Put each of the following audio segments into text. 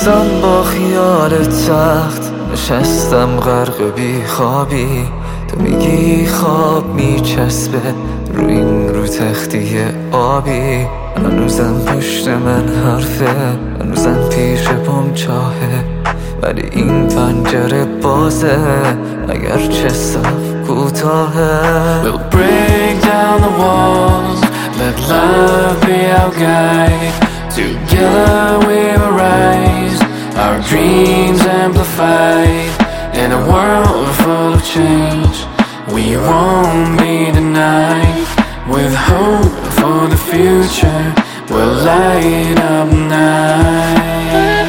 نشستم با خیال تخت، نشستم غرق بی خوابی. تو میگی خواب میچسبه رو این رو تختی آبی. هنوزم پشت من حرفه، هنوزم پیش پام چاهه، ولی این پنجره بازه اگرچه صف کوتاهه. We'll break down the walls, let love be our guide. Together we will rise, our dreams amplified. In a world full of change, we won't be denied. With hope for the future, we'll light up night.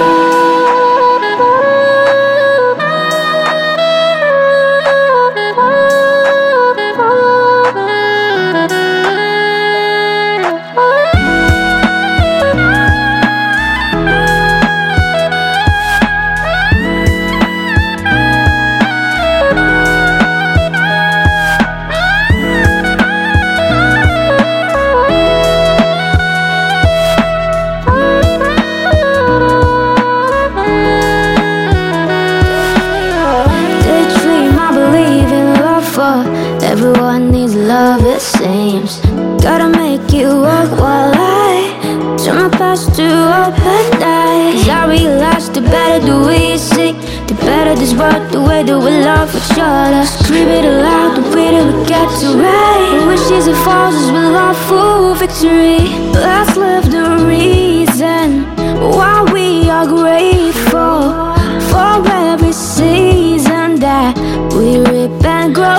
Everyone needs love, it seems. Gotta make it work while I turn my past to open day. 'Cause I realize the better that we sing, the better this world, the way that we love each other. Scream it aloud, the way that we get to right. The wishes and falls as we love for victory. Let's live the reason why we are grateful for every season that we reap and grow.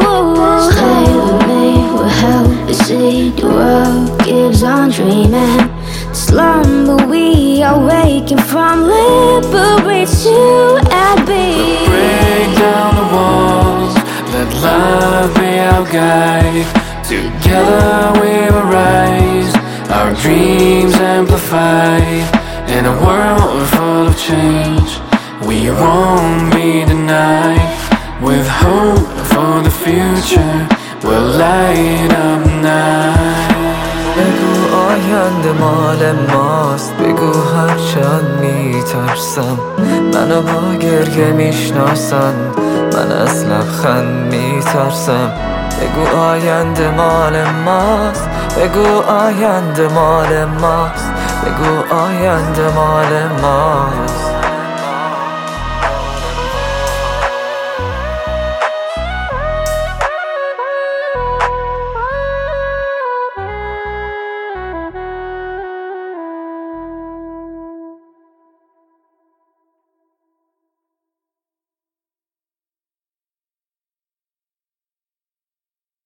Stay with me, we'll help you see the world keeps on dreaming. Slumber, we are waking from liberate you and be. Break down the walls, let love be our guide. Together we will rise, our dreams amplified. In a world full of change, we won't be denied. With hope for the future, we'll light up night. بگو آینده مال ماست، بگو هرچند میترسم منو با گریه میشناسن، من از لبخند میترسم. بگو آینده مال ماست، بگو آینده مال ماست، بگو آینده مال ماست.